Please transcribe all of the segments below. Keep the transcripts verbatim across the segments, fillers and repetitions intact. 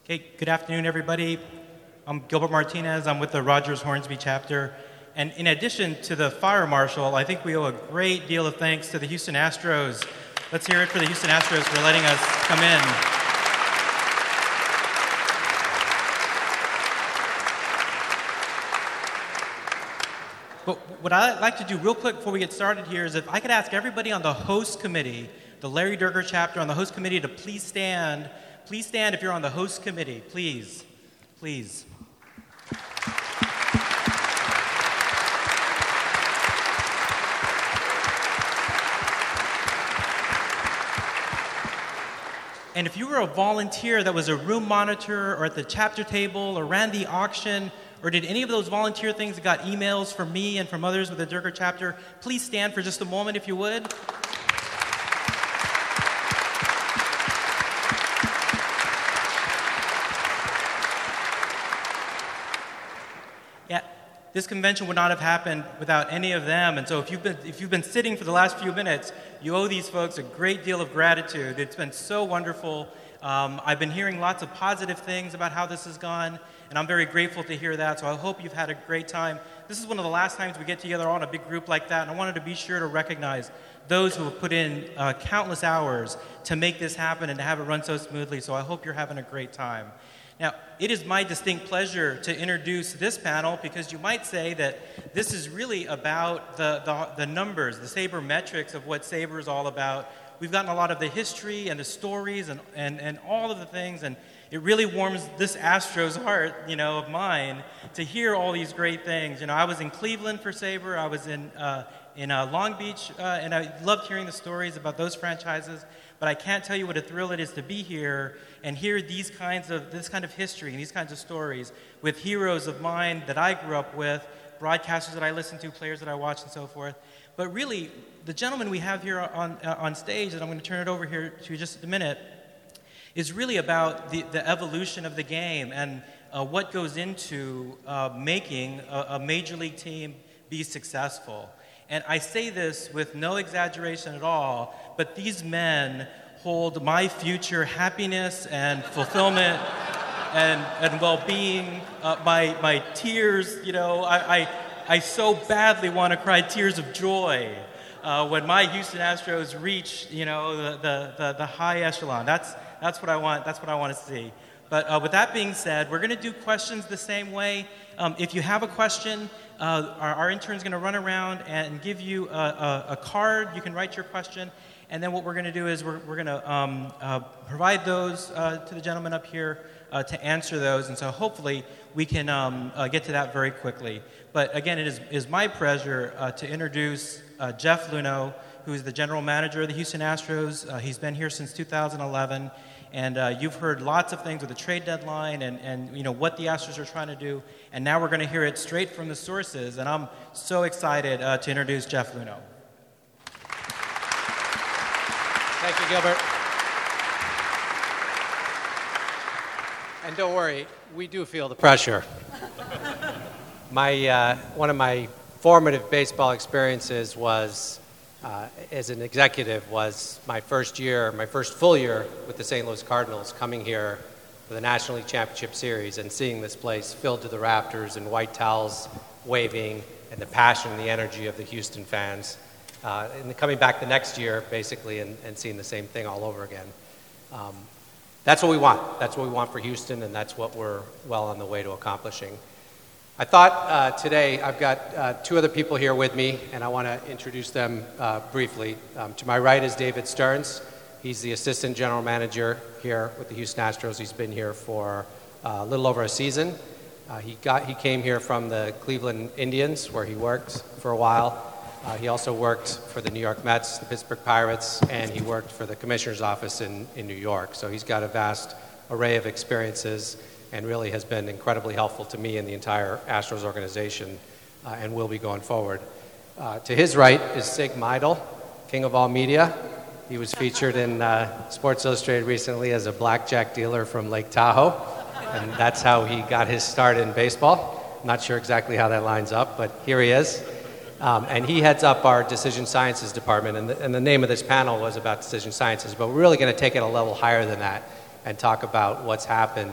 Okay, good afternoon, everybody. I'm Gilbert Martinez. I'm with the Rogers Hornsby chapter. And in addition to the fire marshal, I think we owe a great deal of thanks to the Houston Astros. Let's hear it for the Houston Astros for letting us come in. But what I'd like to do real quick before we get started here is if I could ask everybody on the host committee, the Larry Durger chapter on the host committee, to please stand. Please stand if you're on the host committee, please, please. And if you were a volunteer that was a room monitor or at the chapter table or ran the auction or did any of those volunteer things that got emails from me and from others with the Durger chapter, please stand for just a moment if you would. Yeah, this convention would not have happened without any of them. And so if you've been if you've been sitting for the last few minutes, you owe these folks a great deal of gratitude. It's been so wonderful. Um, I've been hearing lots of positive things about how this has gone, and I'm very grateful to hear that. So I hope you've had a great time. This is one of the last times we get together all in a big group like that, and I wanted to be sure to recognize those who have put in uh, countless hours to make this happen and to have it run so smoothly. So I hope you're having a great time. Now, it is my distinct pleasure to introduce this panel because you might say that this is really about the, the, the numbers, the SABR metrics of what SABR is all about. We've gotten a lot of the history and the stories and, and, and all of the things, and it really warms this Astros heart, you know, of mine to hear all these great things. You know, I was in Cleveland for SABR, I was in, uh, in uh, Long Beach, uh, and I loved hearing the stories about those franchises. But I can't tell you what a thrill it is to be here and hear these kinds of this kind of history and these kinds of stories with heroes of mine that I grew up with, broadcasters that I listened to, players that I watched, and so forth. But really, the gentleman we have here on uh, on stage, and I'm going to turn it over here to just a minute, is really about the, the evolution of the game and uh, what goes into uh, making a, a major league team be successful. And I say this with no exaggeration at all, but these men hold my future happiness and fulfillment and, and well-being, uh, my, my tears, you know, I, I, I so badly want to cry tears of joy uh, when my Houston Astros reach, you know, the, the, the, the high echelon. That's, that's what I want, that's what I want to see. But uh, with that being said, we're going to do questions the same way. Um, if you have a question, uh, our, our intern's going to run around and give you a, a, a card. You can write your question. And then what we're going to do is we're, we're going to um, uh, provide those uh, to the gentleman up here uh, to answer those. And so hopefully we can um, uh, get to that very quickly. But again, it is, is my pleasure uh, to introduce uh, Jeff Luhnow, who is the general manager of the Houston Astros. Uh, he's been here since two thousand eleven. And uh, you've heard lots of things with the trade deadline and, and you know what the Astros are trying to do. And now we're going to hear it straight from the sources. And I'm so excited uh, to introduce Jeff Luhnow. Thank you, Gilbert. And don't worry, we do feel the pressure. my uh, one of my formative baseball experiences was Uh, as an executive was my first year, my first full year with the Saint Louis Cardinals, coming here for the National League Championship Series and seeing this place filled to the rafters and white towels waving and the passion and the energy of the Houston fans. Uh, and coming back the next year, basically, and, and seeing the same thing all over again. Um, that's what we want. That's what we want for Houston, and that's what we're well on the way to accomplishing. I thought uh, today I've got uh, two other people here with me, and I want to introduce them uh, briefly. Um, to my right is David Stearns. He's the assistant general manager here with the Houston Astros. He's been here for uh, a little over a season. Uh, he got he came here from the Cleveland Indians, where he worked for a while. Uh, he also worked for the New York Mets, the Pittsburgh Pirates, and he worked for the commissioner's office in, in New York. So he's got a vast array of experiences and really has been incredibly helpful to me and the entire Astros organization, uh, and will be going forward. Uh, to his right is Sig Mejdal, king of all media. He was featured in uh, Sports Illustrated recently as a blackjack dealer from Lake Tahoe, and that's how he got his start in baseball. I'm not sure exactly how that lines up, but here he is. Um, and he heads up our Decision Sciences department, and the, and the name of this panel was about Decision Sciences, but we're really going to take it a level higher than that and talk about what's happened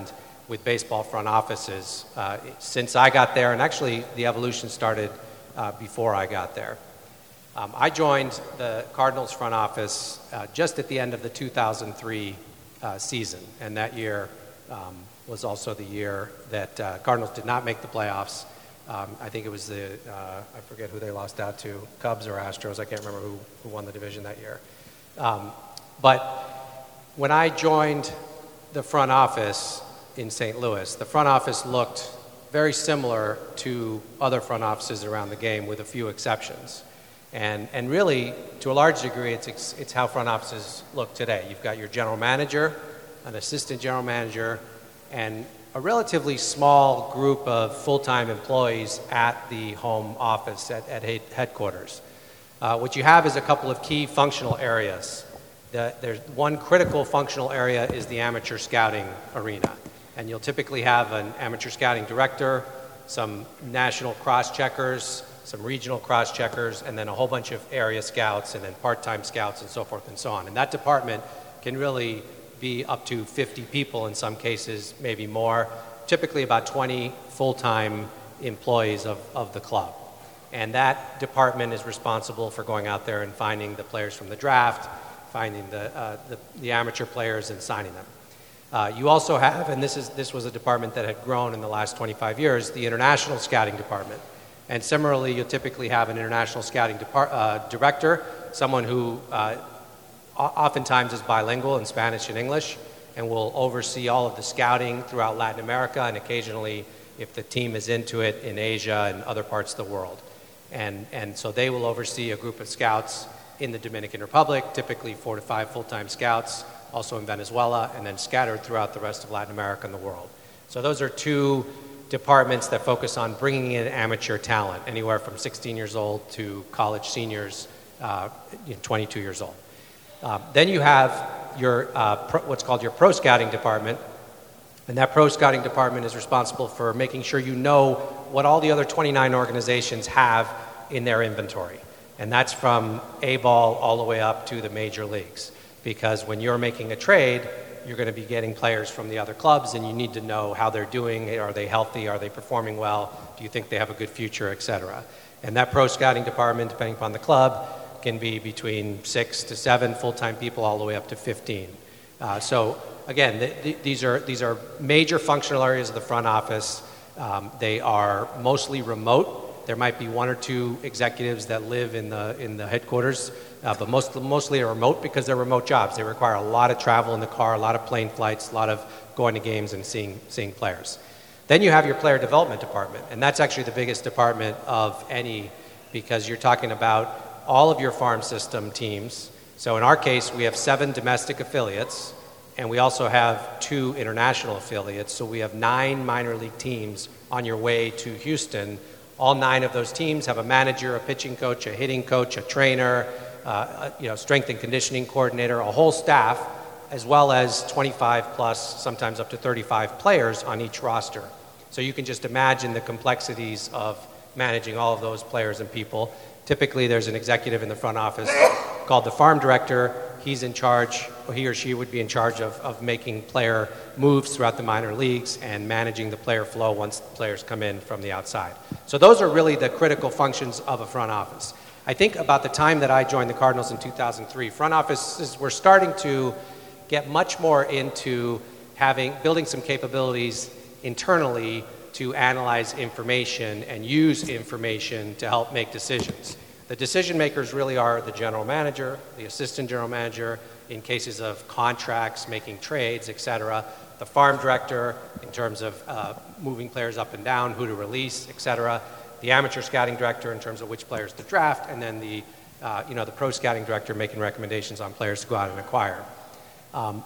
with baseball front offices uh, since I got there, and actually the evolution started uh, before I got there. Um, I joined the Cardinals front office uh, just at the end of the two thousand three uh, season, and that year um, was also the year that uh, Cardinals did not make the playoffs. Um, I think it was the, uh, I forget who they lost out to, Cubs or Astros. I can't remember who, who won the division that year. Um, but when I joined the front office in Saint Louis, the front office looked very similar to other front offices around the game with a few exceptions. And, and really, to a large degree, it's, it's how front offices look today. You've got your general manager, an assistant general manager, and a relatively small group of full-time employees at the home office at, at headquarters. Uh, what you have is a couple of key functional areas. The, there's one critical functional area is the amateur scouting arena. And you'll typically have an amateur scouting director, some national cross-checkers, some regional cross-checkers, and then a whole bunch of area scouts, and then part-time scouts, and so forth and so on. And that department can really be up to fifty people in some cases, maybe more, typically about twenty full-time employees of, of the club. And that department is responsible for going out there and finding the players from the draft, finding the, uh, the, the amateur players and signing them. Uh, you also have, and this, is, this was a department that had grown in the last twenty-five years, the international scouting department. And similarly, you'll typically have an international scouting depart, uh, director, someone who uh, oftentimes is bilingual in Spanish and English, and will oversee all of the scouting throughout Latin America, and occasionally, if the team is into it, in Asia and other parts of the world. And, and so they will oversee a group of scouts in the Dominican Republic, typically four to five full-time scouts, also in Venezuela, and then scattered throughout the rest of Latin America and the world. So those are two departments that focus on bringing in amateur talent, anywhere from sixteen years old to college seniors, uh, you know, twenty-two years old. Uh, then you have your uh, pro, what's called your pro scouting department, and that pro scouting department is responsible for making sure you know what all the other twenty-nine organizations have in their inventory. And that's from A-ball all the way up to the major leagues. Because when you're making a trade, you're going to be getting players from the other clubs, and you need to know how they're doing. Are they healthy? Are they performing well? Do you think they have a good future, et cetera? And that pro scouting department, depending upon the club, can be between six to seven full-time people all the way up to fifteen. Uh, so again, th- th- these are these are major functional areas of the front office. Um, they are mostly remote. There might be one or two executives that live in the in the headquarters, uh, but most mostly are remote because they're remote jobs. They require a lot of travel in the car, a lot of plane flights, a lot of going to games and seeing seeing players. Then you have your player development department, and that's actually the biggest department of any, because you're talking about all of your farm system teams. So in our case, we have seven domestic affiliates, and we also have two international affiliates. So we have nine minor league teams on your way to Houston. All nine of those teams have a manager, a pitching coach, a hitting coach, a trainer, uh, a, you know, strength and conditioning coordinator, a whole staff, as well as twenty-five plus, sometimes up to thirty-five players on each roster. So you can just imagine the complexities of managing all of those players and people. Typically, there's an executive in the front office called the farm director. He's in charge, or he or she would be in charge of, of making player moves throughout the minor leagues and managing the player flow once the players come in from the outside. So those are really the critical functions of a front office. I think about the time that I joined the Cardinals in two thousand three, front offices were starting to get much more into having, building some capabilities internally to analyze information and use information to help make decisions. The decision makers really are the general manager, the assistant general manager, in cases of contracts, making trades, et cetera, the farm director in terms of uh, moving players up and down, who to release, et cetera, the amateur scouting director in terms of which players to draft, and then the, uh, you know, the pro scouting director making recommendations on players to go out and acquire. Um,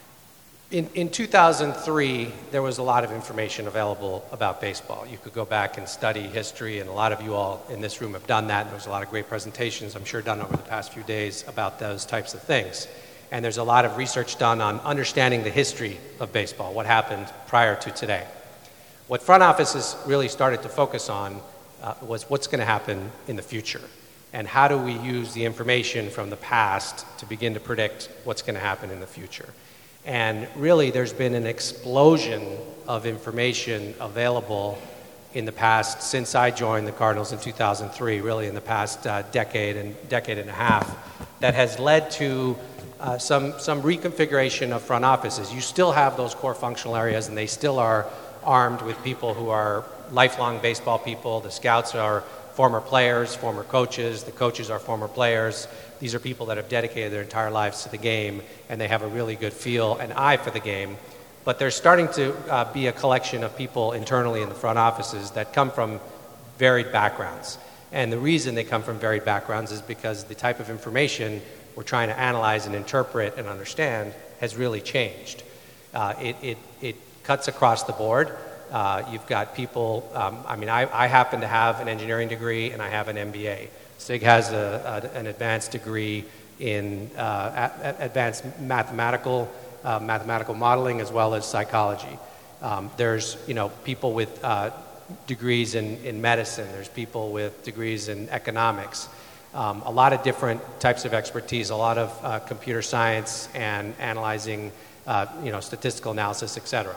In, in two thousand three, there was a lot of information available about baseball. You could go back and study history, and a lot of you all in this room have done that. And there's a lot of great presentations, I'm sure, done over the past few days about those types of things. And there's a lot of research done on understanding the history of baseball, what happened prior to today. What front offices really started to focus on uh, was what's going to happen in the future, and how do we use the information from the past to begin to predict what's going to happen in the future. And really, there's been an explosion of information available in the past, since I joined the Cardinals in two thousand three, really in the past uh, decade and decade and a half, that has led to uh, some, some reconfiguration of front offices. You still have those core functional areas, and they still are armed with people who are lifelong baseball people. The scouts are former players, former coaches. The coaches are former players. These are people that have dedicated their entire lives to the game, and they have a really good feel and eye for the game. But there's starting to uh, be a collection of people internally in the front offices that come from varied backgrounds. And the reason they come from varied backgrounds is because the type of information we're trying to analyze and interpret and understand has really changed. Uh, it, it, it cuts across the board. Uh, you've got people, um, I mean, I, I happen to have an engineering degree and I have an M B A. Sig has a, a, an advanced degree in uh, a, a advanced mathematical, uh, mathematical modeling as well as psychology. Um, there's, you know, people with uh, degrees in, in medicine. There's people with degrees in economics. Um, a lot of different types of expertise, a lot of uh, computer science and analyzing, uh, you know, statistical analysis, et cetera.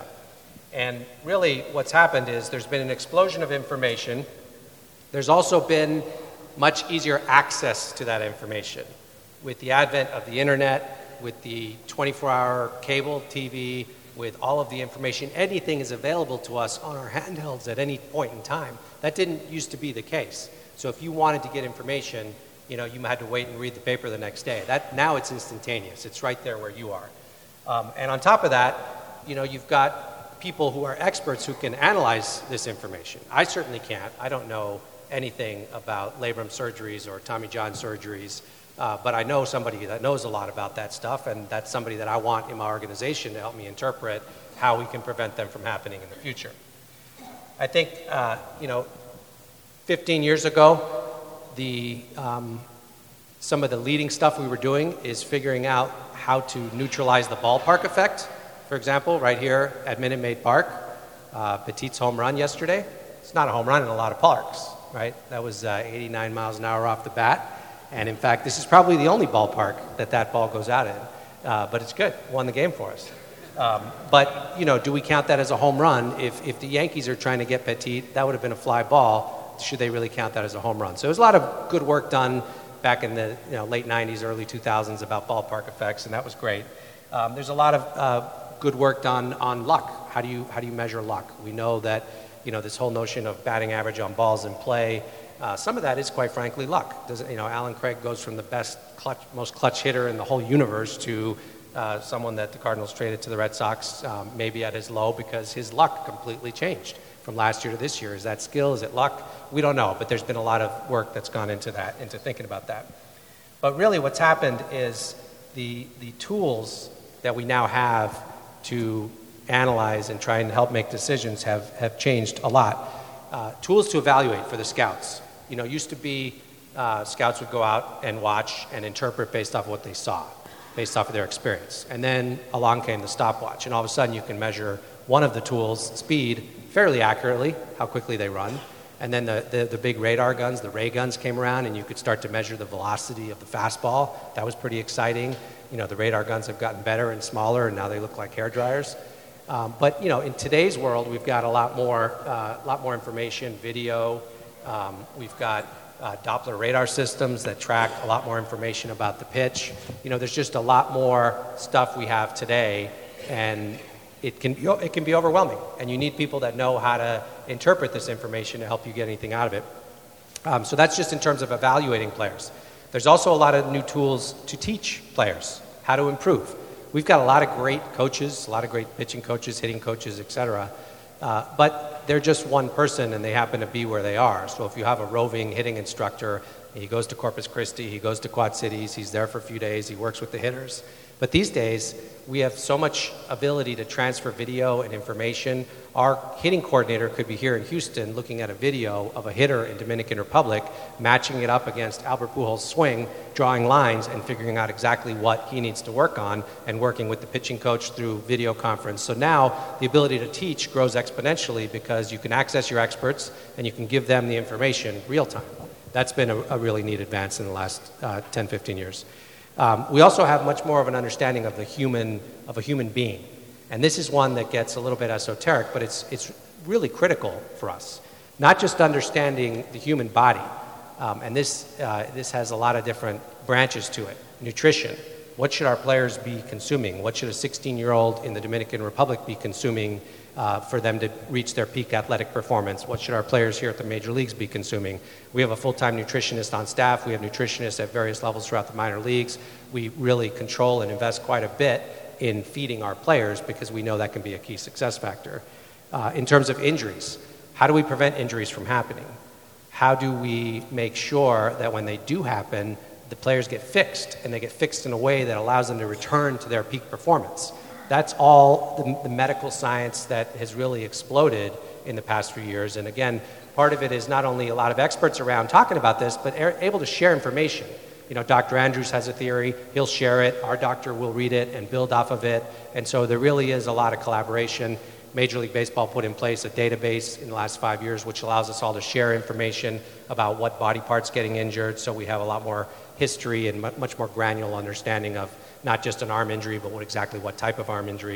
And really what's happened is there's been an explosion of information. There's also been much easier access to that information. With the advent of the internet, with the twenty-four hour cable T V, with all of the information, anything is available to us on our handhelds at any point in time. That didn't used to be the case. So if you wanted to get information, you know, you had to wait and read the paper the next day. That, now it's instantaneous. It's right there where you are. Um, and on top of that, you know, you've got people who are experts who can analyze this information. I certainly can't. I don't know anything about labrum surgeries or Tommy John surgeries, uh, but I know somebody that knows a lot about that stuff, and that's somebody that I want in my organization to help me interpret how we can prevent them from happening in the future. I think, uh, you know, fifteen years ago, the, um, some of the leading stuff we were doing is figuring out how to neutralize the ballpark effect. For example, right here at Minute Maid Park, uh, Petit's home run yesterday. It's not a home run in a lot of parks, right? That was uh, eighty-nine miles an hour off the bat. And in fact, this is probably the only ballpark that that ball goes out in. Uh, but it's good. Won the game for us. Um, but, you know, do we count that as a home run? If, if the Yankees are trying to get Petit, that would have been a fly ball. Should they really count that as a home run? So there's a lot of good work done back in the you know, late nineties, early two thousands about ballpark effects, and that was great. Um, there's a lot of uh, good work done on luck. How do you how do you measure luck? We know that you know this whole notion of batting average on balls in play. Uh, some of that is quite frankly luck. Does you know Alan Craig goes from the best clutch, most clutch hitter in the whole universe to uh, someone that the Cardinals traded to the Red Sox, um, maybe at his low because his luck completely changed from last year to this year. Is that skill? Is it luck? We don't know, but there's been a lot of work that's gone into that, into thinking about that. But really what's happened is the, the tools that we now have to analyze and try and help make decisions have, have changed a lot. Uh, tools to evaluate for the scouts. You know, used to be uh, scouts would go out and watch and interpret based off of what they saw, based off of their experience. And then along came the stopwatch, and all of a sudden you can measure one of the tools, speed, fairly accurately, how quickly they run. And then the, the, the big radar guns, the ray guns came around, and you could start to measure the velocity of the fastball. That was pretty exciting. You know, the radar guns have gotten better and smaller, and now they look like hair dryers. Um, but, you know, in today's world, we've got a lot more, uh, lot more information, video. Um, we've got uh, Doppler radar systems that track a lot more information about the pitch. You know, there's just a lot more stuff we have today, and it can, it can be overwhelming, and you need people that know how to interpret this information to help you get anything out of it. Um, so that's just in terms of evaluating players. There's also a lot of new tools to teach players how to improve. We've got a lot of great coaches, a lot of great pitching coaches, hitting coaches, et cetera. Uh, but they're just one person, and they happen to be where they are. So if you have a roving hitting instructor, he goes to Corpus Christi, he goes to Quad Cities, he's there for a few days, he works with the hitters. But these days, we have so much ability to transfer video and information. Our hitting coordinator could be here in Houston looking at a video of a hitter in Dominican Republic, matching it up against Albert Pujols' swing, drawing lines, and figuring out exactly what he needs to work on, and working with the pitching coach through video conference. So now the ability to teach grows exponentially because you can access your experts and you can give them the information real time. That's been a, a really neat advance in the last uh, ten, fifteen years. Um, we also have much more of an understanding of the human, of a human being. And this is one that gets a little bit esoteric, but it's, it's really critical for us. Not just understanding the human body, um, and this, uh, this has a lot of different branches to it. Nutrition. What should our players be consuming? What should a sixteen-year-old in the Dominican Republic be consuming uh, for them to reach their peak athletic performance? What should our players here at the major leagues be consuming? We have a full-time nutritionist on staff. We have nutritionists at various levels throughout the minor leagues. We really control and invest quite a bit in feeding our players because we know that can be a key success factor. Uh, in terms of injuries, how do we prevent injuries from happening? How do we make sure that when they do happen, the players get fixed, and they get fixed in a way that allows them to return to their peak performance? That's all the, the medical science that has really exploded in the past few years. And again, part of it is not only a lot of experts around talking about this, but are able to share information. You know, Doctor Andrews has a theory, he'll share it, our doctor will read it and build off of it. And so there really is a lot of collaboration. Major League Baseball put in place a database in the last five years which allows us all to share information about what body parts getting injured, so we have a lot more history and much more granular understanding of not just an arm injury, but what exactly what type of arm injury.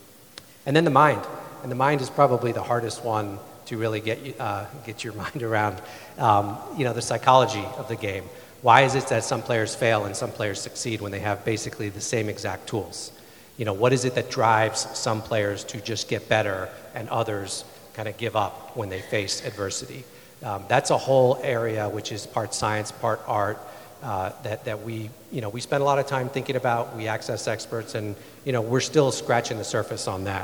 And then the mind. And the mind is probably the hardest one to really get, uh, get your mind around. Um, you know, the psychology of the game. Why is it that some players fail and some players succeed when they have basically the same exact tools? You know, what is it that drives some players to just get better and others kind of give up when they face adversity? Um, that's a whole area which is part science, part art, uh, that, that we, you know, we spend a lot of time thinking about. We access experts, and, you know, we're still scratching the surface on that.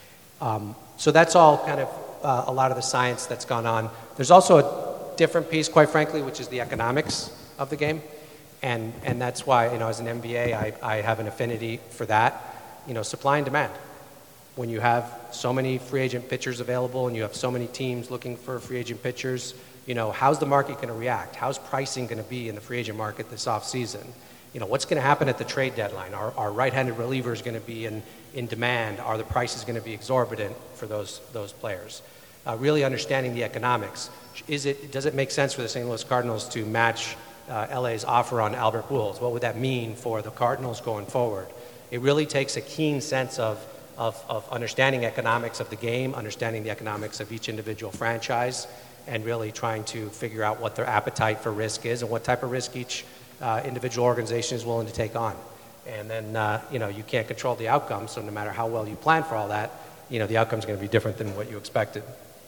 Um, so that's all kind of uh, a lot of the science that's gone on. There's also a different piece, quite frankly, which is the economics of the game. And, and that's why, you know, as an M B A, I, I have an affinity for that. You know, supply and demand. When you have so many free agent pitchers available and you have so many teams looking for free agent pitchers, you know, how's the market going to react? How's pricing going to be in the free agent market this offseason? You know, what's going to happen at the trade deadline? Are, are right-handed relievers going to be in, in demand? Are the prices going to be exorbitant for those, those players? Uh, really understanding the economics. Is it, does it make sense for the Saint Louis Cardinals to match uh, L A's offer on Albert Pujols? What would that mean for the Cardinals going forward? It really takes a keen sense of, of, of understanding economics of the game, understanding the economics of each individual franchise, and really trying to figure out what their appetite for risk is and what type of risk each uh, individual organization is willing to take on. And then, uh, you know, you can't control the outcome, so no matter how well you plan for all that, you know, the outcome's going to be different than what you expected.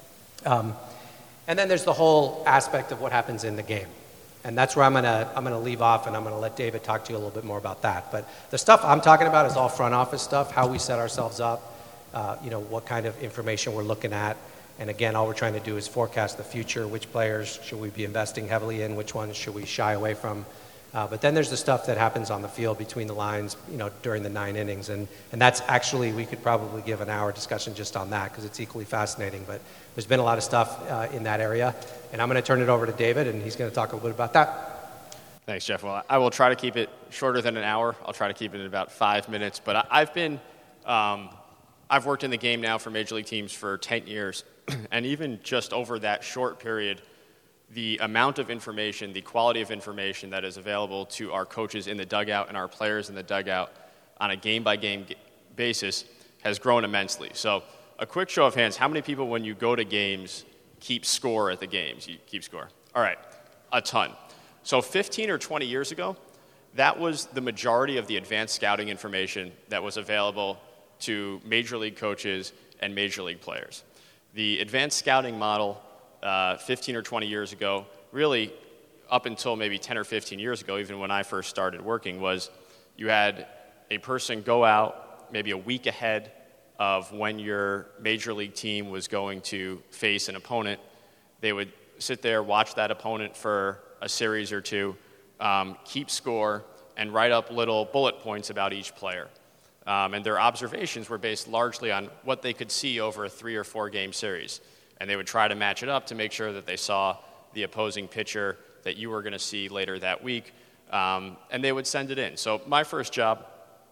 Um, and then there's the whole aspect of what happens in the game. And that's where I'm going to I'm going to leave off, and I'm going to let David talk to you a little bit more about that. But the stuff I'm talking about is all front office stuff, how we set ourselves up, uh, you know, what kind of information we're looking at. And again, all we're trying to do is forecast the future. Which players should we be investing heavily in? Which ones should we shy away from? Uh, but then there's the stuff that happens on the field between the lines, you know, during the nine innings. And, and that's actually, we could probably give an hour discussion just on that because it's equally fascinating. But there's been a lot of stuff uh, in that area. And I'm going to turn it over to David, and he's going to talk a little bit about that. Thanks, Jeff. Well, I will try to keep it shorter than an hour. I'll try to keep it in about five minutes. But I, I've been, um, I've worked in the game now for major league teams for ten years. And even just over that short period, the amount of information, the quality of information that is available to our coaches in the dugout and our players in the dugout on a game-by-game basis has grown immensely. So a quick show of hands, how many people when you go to games keep score at the games? You keep score. All right, a ton. So fifteen or twenty years ago, that was the majority of the advanced scouting information that was available to major league coaches and major league players. The advanced scouting model uh, fifteen or twenty years ago, really up until maybe ten or fifteen years ago, even when I first started working, was you had a person go out maybe a week ahead of when your major league team was going to face an opponent. They would sit there, watch that opponent for a series or two, um, keep score, and write up little bullet points about each player. Um, and their observations were based largely on what they could see over a three or four game series. And they would try to match it up to make sure that they saw the opposing pitcher that you were going to see later that week. Um, and they would send it in. So my first job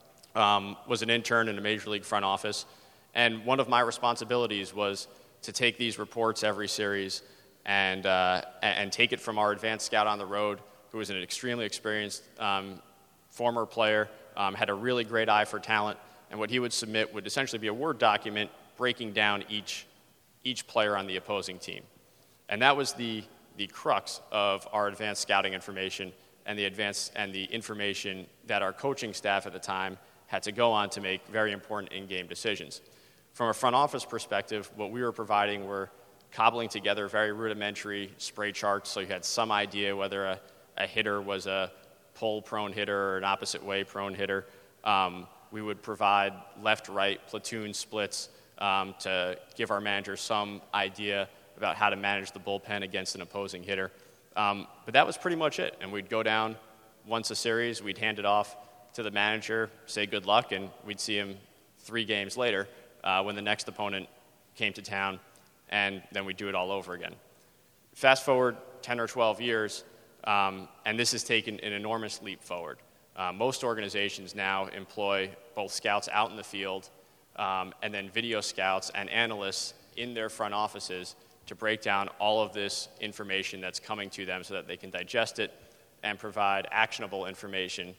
um, was an intern in a major league front office. And one of my responsibilities was to take these reports every series and, uh, and take it from our advanced scout on the road, who was an extremely experienced um, former player, um, had a really great eye for talent, and what he would submit would essentially be a Word document breaking down each, each player on the opposing team. And that was the, the crux of our advanced scouting information and the advanced and the information that our coaching staff at the time had to go on to make very important in-game decisions. From a front office perspective, what we were providing were cobbling together very rudimentary spray charts, so you had some idea whether a, a hitter was a pull-prone hitter or an opposite-way prone hitter. Um, we would provide left-right platoon splits um, to give our managers some idea about how to manage the bullpen against an opposing hitter. Um, but that was pretty much it, and we'd go down once a series, we'd hand it off to the manager, say good luck, and we'd see him three games later uh, when the next opponent came to town, and then we'd do it all over again. Fast forward ten or twelve years, um, and this has taken an enormous leap forward. Uh, most organizations now employ both scouts out in the field um, and then video scouts and analysts in their front offices to break down all of this information that's coming to them so that they can digest it and provide actionable information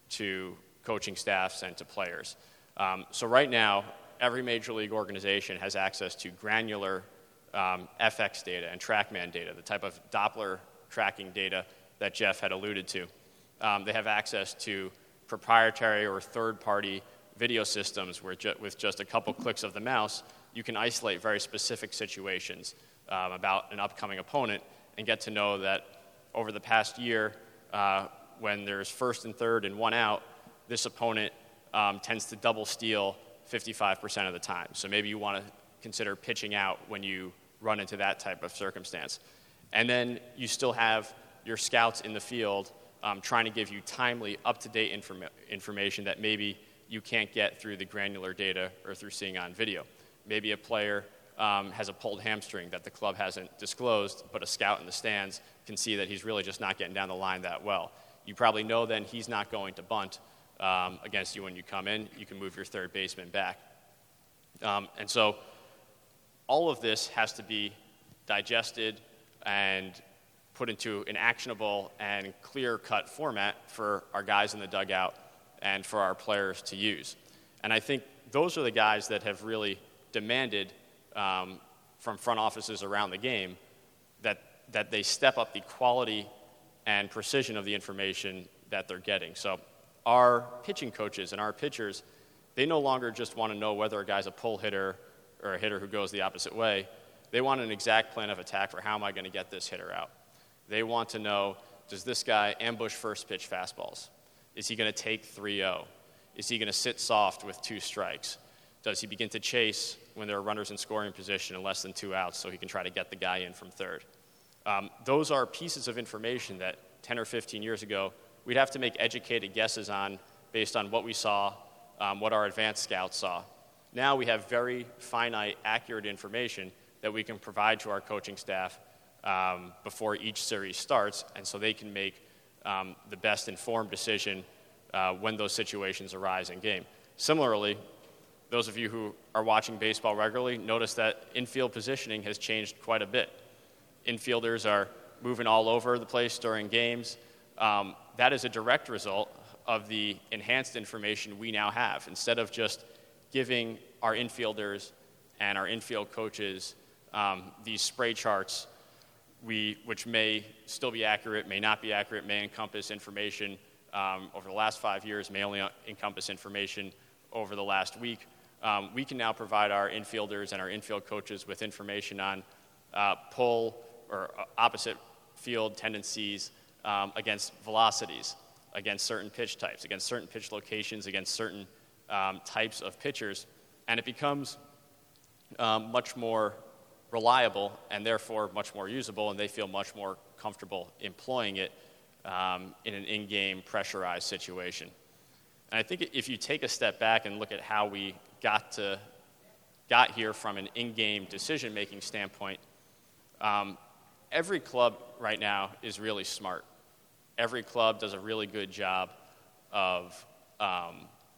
to coaching staffs and to players. Um, so right now, every major league organization has access to granular um, F X data and TrackMan data, the type of Doppler tracking data that Jeff had alluded to. Um, they have access to proprietary or third-party video systems where ju- with just a couple clicks of the mouse, you can isolate very specific situations um, about an upcoming opponent and get to know that over the past year, uh, when there's first and third and one out, this opponent um, tends to double steal fifty-five percent of the time. So maybe you want to consider pitching out when you run into that type of circumstance. And then you still have your scouts in the field um, trying to give you timely, up-to-date inform- information that maybe you can't get through the granular data or through seeing on video. Maybe a player um, has a pulled hamstring that the club hasn't disclosed, but a scout in the stands can see that he's really just not getting down the line that well. You probably know then he's not going to bunt um, against you when you come in. You can move your third baseman back. Um, and so all of this has to be digested and put into an actionable and clear-cut format for our guys in the dugout and for our players to use. And I think those are the guys that have really demanded um, from front offices around the game that, that they step up the quality and precision of the information that they're getting. So our pitching coaches and our pitchers, they no longer just want to know whether a guy's a pull hitter or a hitter who goes the opposite way. They want an exact plan of attack for how am I going to get this hitter out. They want to know, does this guy ambush first pitch fastballs? Is he going to take three oh? Is he going to sit soft with two strikes? Does he begin to chase when there are runners in scoring position and less than two outs so he can try to get the guy in from third? Um, those are pieces of information that ten or fifteen years ago we'd have to make educated guesses on based on what we saw, um, what our advanced scouts saw. Now we have very finite, accurate information that we can provide to our coaching staff um, before each series starts, and so they can make um, the best informed decision uh, when those situations arise in game. Similarly, those of you who are watching baseball regularly notice that infield positioning has changed quite a bit. Infielders are moving all over the place during games. Um, that is a direct result of the enhanced information we now have. Instead of just giving our infielders and our infield coaches um, these spray charts, we, which may still be accurate, may not be accurate, may encompass information um, over the last five years, may only encompass information over the last week. Um, we can now provide our infielders and our infield coaches with information on uh, pull or opposite field tendencies um, against velocities, against certain pitch types, against certain pitch locations, against certain um, types of pitchers, and it becomes um, much more reliable and therefore much more usable, and they feel much more comfortable employing it um, in an in-game pressurized situation. And I think if you take a step back and look at how we got to got here from an in-game decision-making standpoint, um, every club right now is really smart. Every club does a really good job of um,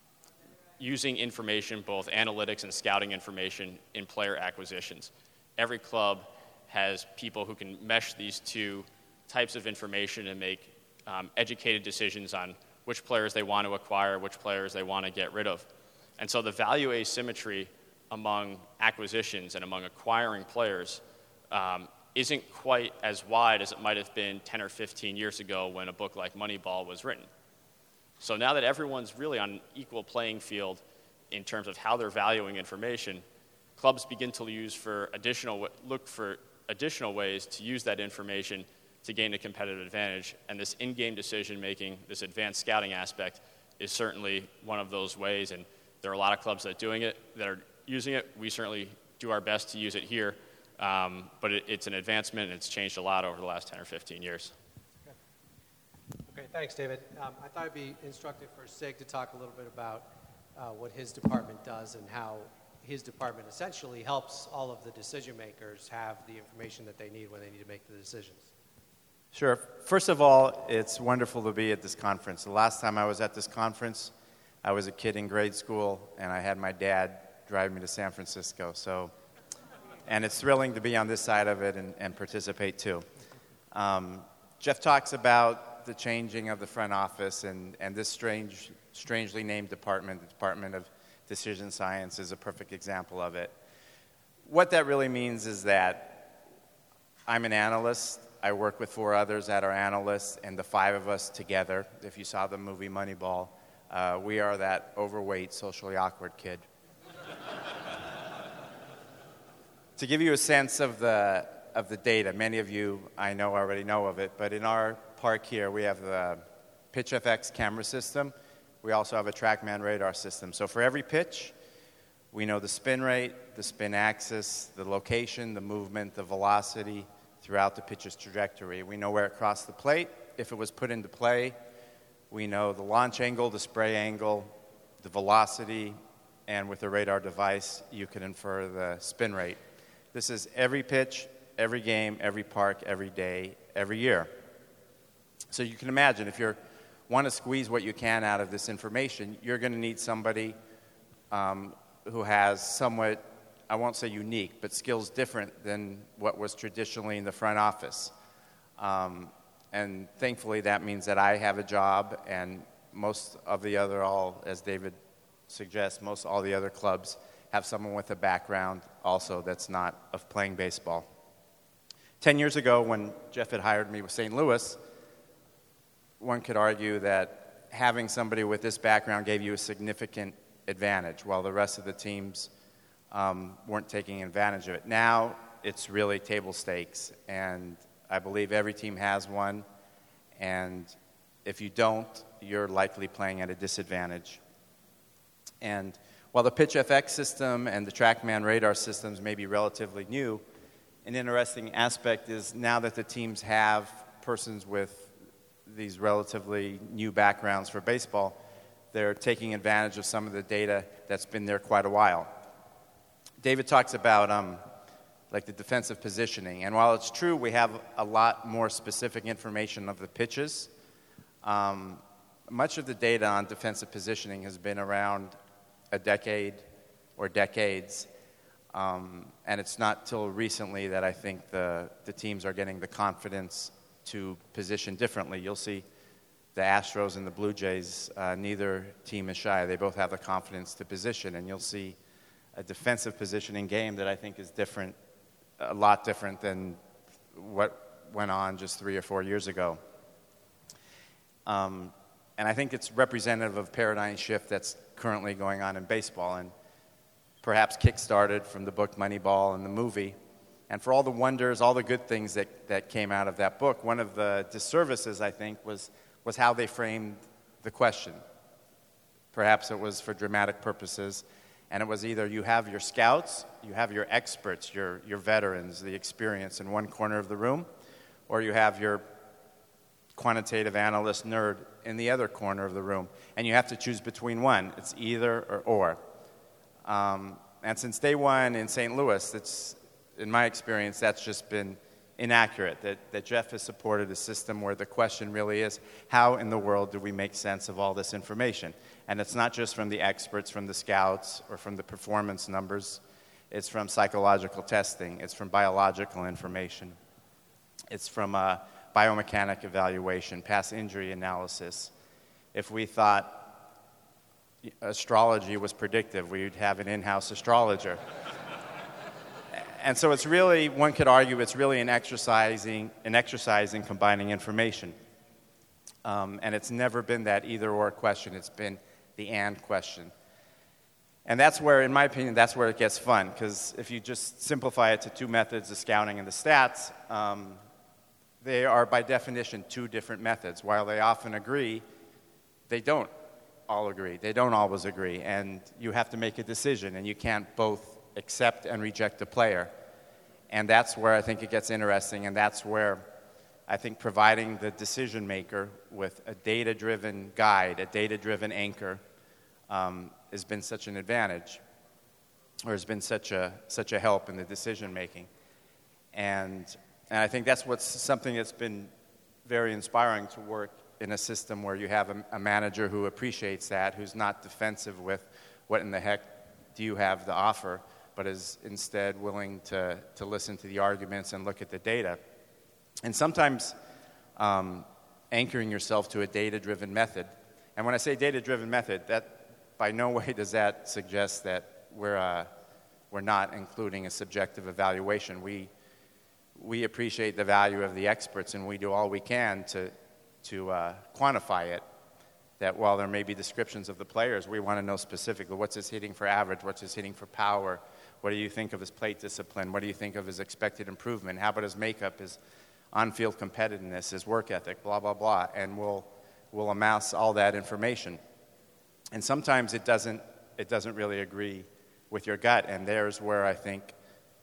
using information, both analytics and scouting information, in player acquisitions. Every club has people who can mesh these two types of information and make um, educated decisions on which players they want to acquire, which players they want to get rid of. And so the value asymmetry among acquisitions and among acquiring players um, isn't quite as wide as it might have been ten or fifteen years ago when a book like Moneyball was written. So now that everyone's really on an equal playing field in terms of how they're valuing information, clubs begin to use for additional look for additional ways to use that information to gain a competitive advantage. And this in-game decision-making, this advanced scouting aspect, is certainly one of those ways. And there are a lot of clubs that are doing it, that are using it. We certainly do our best to use it here. Um, but it, it's an advancement, and it's changed a lot over the last ten or fifteen years. Okay, okay thanks, David. Um, I thought it'd be instructive for Sig to talk a little bit about uh, what his department does and how his department essentially helps all of the decision makers have the information that they need when they need to make the decisions. Sure. First of all, it's wonderful to be at this conference. The last time I was at this conference, I was a kid in grade school, and I had my dad drive me to San Francisco. So, and it's thrilling to be on this side of it and, and participate too. Um, Jeff talks about the changing of the front office, and, and this strange, strangely named department, the Department of Decision Science, is a perfect example of it. What that really means is that I'm an analyst. I work with four others that are analysts, and the five of us together, if you saw the movie Moneyball, uh, we are that overweight, socially awkward kid. To give you a sense of the of the data, many of you, I know, already know of it, but in our park here, we have the PitchFX camera system. We also have a TrackMan radar system. So for every pitch, we know the spin rate, the spin axis, the location, the movement, the velocity throughout the pitch's trajectory. We know where it crossed the plate. If it was put into play, we know the launch angle, the spray angle, the velocity, and with the radar device, you can infer the spin rate. This is every pitch, every game, every park, every day, every year. So you can imagine if you want to squeeze what you can out of this information, you're going to need somebody um, who has somewhat, I won't say unique, but skills different than what was traditionally in the front office. Um, and thankfully, that means that I have a job, and most of the other, all, as David suggests, most all the other clubs have someone with a background also that's not of playing baseball. Ten years ago, when Jeff had hired me with Saint Louis, one could argue that having somebody with this background gave you a significant advantage, while the rest of the teams um, weren't taking advantage of it. Now, it's really table stakes, and I believe every team has one, and if you don't, you're likely playing at a disadvantage. And while the PitchFX system and the TrackMan radar systems may be relatively new, an interesting aspect is now that the teams have persons with these relatively new backgrounds for baseball, they're taking advantage of some of the data that's been there quite a while. David talks about um, like the defensive positioning, and while it's true we have a lot more specific information of the pitches, um, much of the data on defensive positioning has been around a decade or decades, um, and it's not till recently that I think the, the teams are getting the confidence to position differently. You'll see the Astros and the Blue Jays, uh, neither team is shy. They both have the confidence to position, and you'll see a defensive positioning game that I think is different, a lot different than what went on just three or four years ago. Um, and I think it's representative of a paradigm shift that's currently going on in baseball, and perhaps kick-started from the book Moneyball and the movie. And for all the wonders, all the good things that, that came out of that book, one of the disservices, I think, was, was how they framed the question. Perhaps it was for dramatic purposes, and it was either you have your scouts, you have your experts, your, your veterans, the experience in one corner of the room, or you have your quantitative analyst nerd in the other corner of the room. And you have to choose between one. It's either or or. Um, and since day one in Saint Louis, it's, in my experience, that's just been inaccurate, that, that Jeff has supported a system where the question really is, how in the world do we make sense of all this information? And it's not just from the experts, from the scouts, or from the performance numbers. It's from psychological testing. It's from biological information. It's from uh, biomechanic evaluation, past injury analysis. If we thought astrology was predictive, we'd have an in-house astrologer. And so it's really, one could argue, it's really an exercising, an exercise in combining information. Um, and it's never been that either-or question. It's been the and question. And that's where, in my opinion, that's where it gets fun. Because if you just simplify it to two methods, the scouting and the stats, um, they are by definition two different methods. While they often agree, they don't all agree. They don't always agree. And you have to make a decision, and you can't both accept and reject a player. And that's where I think it gets interesting, and that's where I think providing the decision maker with a data-driven guide, a data-driven anchor, um, has been such an advantage, or has been such a such a help in the decision making. And and I think that's what's something that's been very inspiring to work in a system where you have a, a manager who appreciates that, who's not defensive with what in the heck do you have to offer, but is instead willing to, to listen to the arguments and look at the data. And sometimes um, anchoring yourself to a data-driven method. And when I say data-driven method, that by no way does that suggest that we're, uh, we're not including a subjective evaluation. We, we appreciate the value of the experts, and we do all we can to, to uh, quantify it. That while there may be descriptions of the players, we want to know specifically what's his hitting for average, what's his hitting for power, what do you think of his plate discipline, what do you think of his expected improvement, how about his makeup, his on-field competitiveness, his work ethic, blah, blah, blah, and we'll, we'll amass all that information. And sometimes it doesn't, it doesn't really agree with your gut, and there's where I think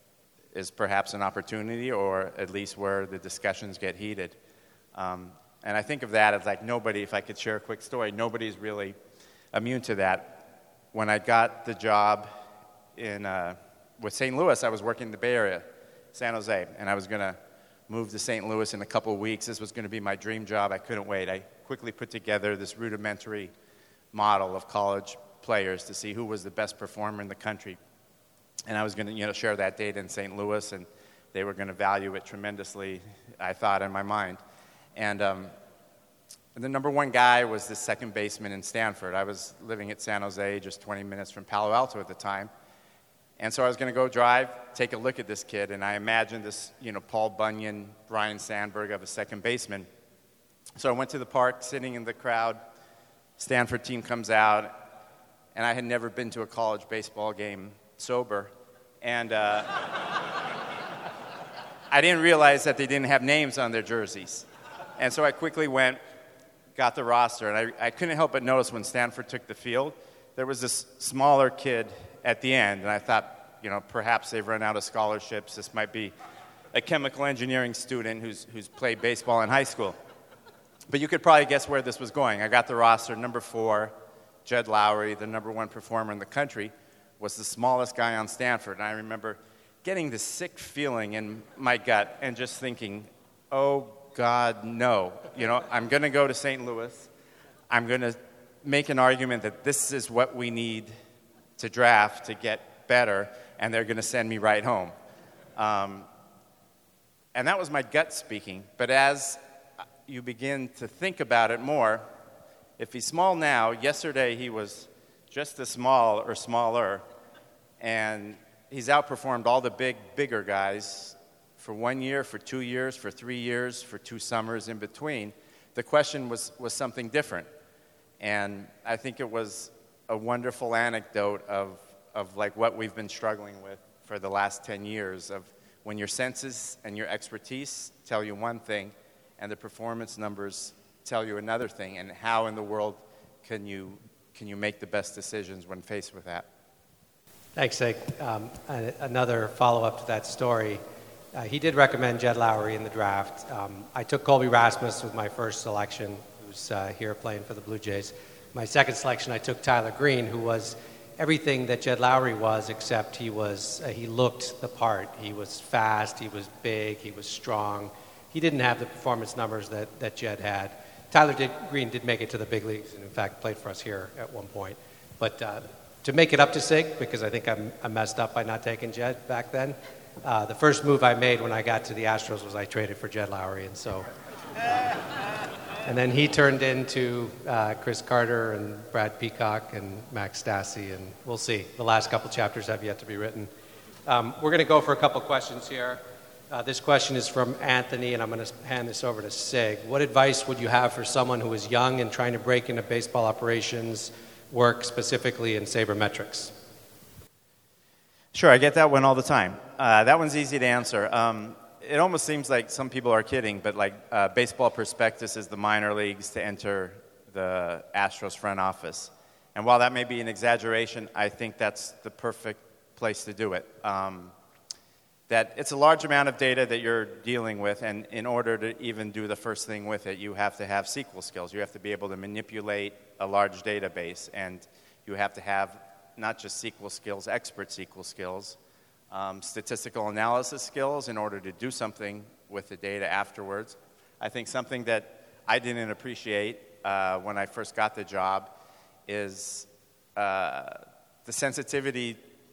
is perhaps an opportunity, or at least where the discussions get heated. Um, And I think of that as like nobody, if I could share a quick story, nobody's really immune to that. When I got the job in, uh, with Saint Louis, I was working in the Bay Area, San Jose, and I was going to move to Saint Louis in a couple of weeks. This was going to be my dream job. I couldn't wait. I quickly put together this rudimentary model of college players to see who was the best performer in the country. And I was going to, you know, share that data in Saint Louis, and they were going to value it tremendously, I thought, in my mind. And, um, and the number one guy was the second baseman in Stanford. I was living at San Jose, just twenty minutes from Palo Alto at the time. And so I was going to go drive, take a look at this kid, and I imagined this, you know, Paul Bunyan, Brian Sandberg of a second baseman. So I went to the park, sitting in the crowd. Stanford team comes out, and I had never been to a college baseball game sober. And uh, I didn't realize that they didn't have names on their jerseys. And so I quickly went, got the roster, and I, I couldn't help but notice when Stanford took the field, there was this smaller kid at the end, and I thought, you know, perhaps they've run out of scholarships. This might be a chemical engineering student who's, who's played baseball in high school. But you could probably guess where this was going. I got the roster, number four, Jed Lowry, the number one performer in the country, was the smallest guy on Stanford. And I remember getting this sick feeling in my gut and just thinking, oh, God, no. You know, I'm going to go to Saint Louis. I'm going to make an argument that this is what we need to draft to get better, and they're going to send me right home. Um, and that was my gut speaking. But as you begin to think about it more, if he's small now, yesterday he was just as small or smaller, and he's outperformed all the big, bigger guys for one year, for two years, for three years, for two summers in between. The question was, was something different. And I think it was a wonderful anecdote of, of like what we've been struggling with for the last ten years, of when your senses and your expertise tell you one thing and the performance numbers tell you another thing, and how in the world can you, can you make the best decisions when faced with that? Thanks, Nick. Um, another follow-up to that story. Uh, he did recommend Jed Lowry in the draft. Um, I took Colby Rasmus with my first selection, who's uh, here playing for the Blue Jays. My second selection, I took Tyler Green, who was everything that Jed Lowry was, except he was uh, he looked the part. He was fast, he was big, he was strong. He didn't have the performance numbers that, that Jed had. Tyler did, Green did make it to the big leagues, and in fact played for us here at one point. But uh, to make it up to Sig, because I think I'm, I messed up by not taking Jed back then, uh, the first move I made when I got to the Astros was I traded for Jed Lowry, and so uh, and then he turned into uh, Chris Carter and Brad Peacock and Max Stassi, and we'll see. The last couple chapters have yet to be written. Um, we're going to go for a couple questions here. Uh, this question is from Anthony, and I'm going to hand this over to Sig. What advice would you have for someone who is young and trying to break into baseball operations work, specifically in sabermetrics? Sure, I get that one all the time. Uh, that one's easy to answer. Um, it almost seems like some people are kidding, but like uh, Baseball Prospectus is the minor leagues to enter the Astros front office. And while that may be an exaggeration, I think that's the perfect place to do it. Um, that it's a large amount of data that you're dealing with, and in order to even do the first thing with it, you have to have S Q L skills. You have to be able to manipulate a large database, and you have to have not just S Q L skills, expert S Q L skills, um, statistical analysis skills in order to do something with the data afterwards. I think something that I didn't appreciate uh, when I first got the job is uh, the sensitivity.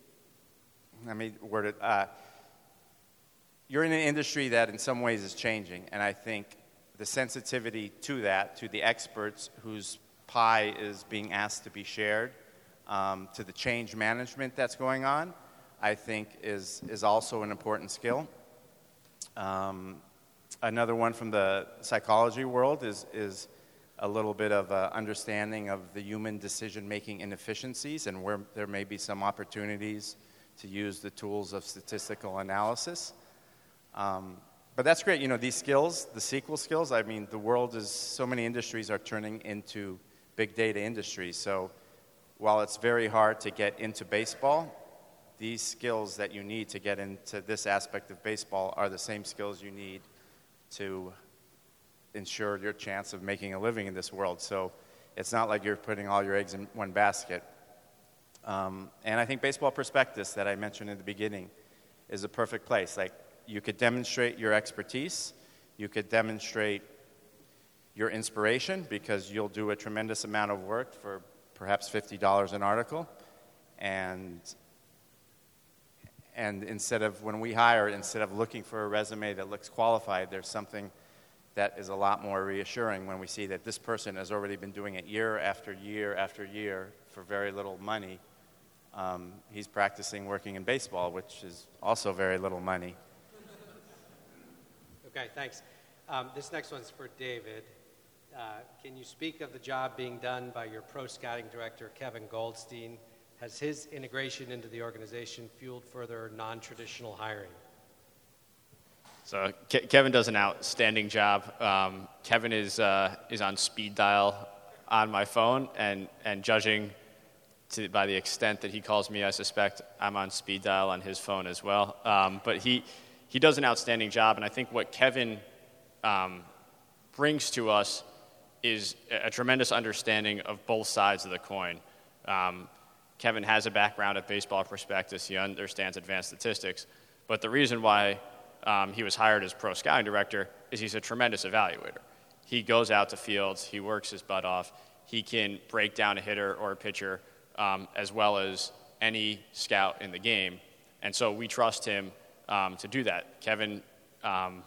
Let me word it. Uh, you're in an industry that in some ways is changing, and I think the sensitivity to that, to the experts whose pie is being asked to be shared, um, to the change management that's going on, I think is, is also an important skill. Um, another one from the psychology world is, is a little bit of uh, understanding of the human decision-making inefficiencies and where there may be some opportunities to use the tools of statistical analysis. Um, but that's great. You know, these skills, the S Q L skills, I mean, the world is, so many industries are turning into big data industries. So while it's very hard to get into baseball, these skills that you need to get into this aspect of baseball are the same skills you need to ensure your chance of making a living in this world. So it's not like you're putting all your eggs in one basket. Um, and I think Baseball Prospectus that I mentioned in the beginning is a perfect place. Like, you could demonstrate your expertise, you could demonstrate your inspiration, because you'll do a tremendous amount of work for perhaps fifty dollars an article. And and instead of, when we hire, instead of looking for a resume that looks qualified, there's something that is a lot more reassuring when we see that this person has already been doing it year after year after year for very little money. Um, he's practicing working in baseball, which is also very little money. Okay, thanks. Um, this next one's for David. Uh, can you speak of the job being done by your pro scouting director, Kevin Goldstein? Has his integration into the organization fueled further non-traditional hiring? So Ke- Kevin does an outstanding job. Um, Kevin is uh, is on speed dial on my phone, and, and judging to, by the extent that he calls me, I suspect I'm on speed dial on his phone as well. Um, but he he does an outstanding job, and I think what Kevin um, brings to us is a tremendous understanding of both sides of the coin. Um, Kevin has a background at Baseball Prospectus. He understands advanced statistics. But the reason why um, he was hired as pro scouting director is he's a tremendous evaluator. He goes out to fields. He works his butt off. He can break down a hitter or a pitcher um, as well as any scout in the game. And so we trust him um, to do that. Kevin, um,